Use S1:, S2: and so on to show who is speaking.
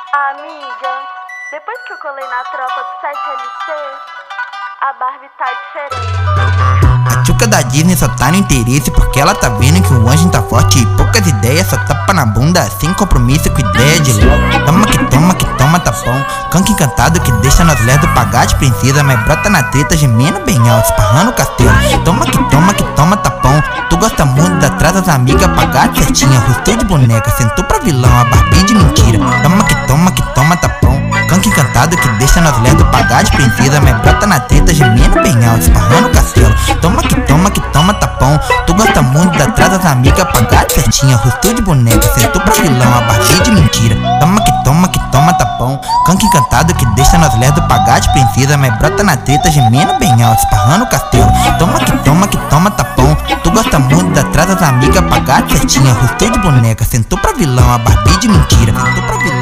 S1: Amiga, depois que eu colei na tropa do 7LC, a Barbie tá diferente.
S2: A tchuca da Disney só tá no interesse porque ela tá vendo que o anjo tá forte e poucas ideias. Só tapa na bunda, sem compromisso com ideia de louco. Toma que toma, tá bom. Canque encantado que deixa nós lerdo pagar de princesa. Mas brota na treta, gemendo bem alto, esparrando o castelo. Toma que toma, tá bom. Tu gosta muito da trás das amigas, pagar certinha. Rostou de boneca, sentou pra vilão, a Barbie de mentira. Toma que toma, tá bom. Canque encantado que deixa nós lerdo pagar de princesa. Mas brota na treta, gemendo bem alto, esparrando o castelo. Toma que toma, tapão. Tu gosta muito da trás das amigas, pagar certinha. Rostou de boneca, sentou pra vilão, a Barbie de mentira. Toma que toma, tapão. Canque encantado que deixa nós lerdo pagar de princesa. Mas brota na treta, gemendo bem alto, esparrando o castelo. Toma que toma, tapão. Tu gosta muito da trás das amigas, pagar certinha. Rostou de boneca, sentou pra vilão, a Barbie de mentira. Sentou pra vilão.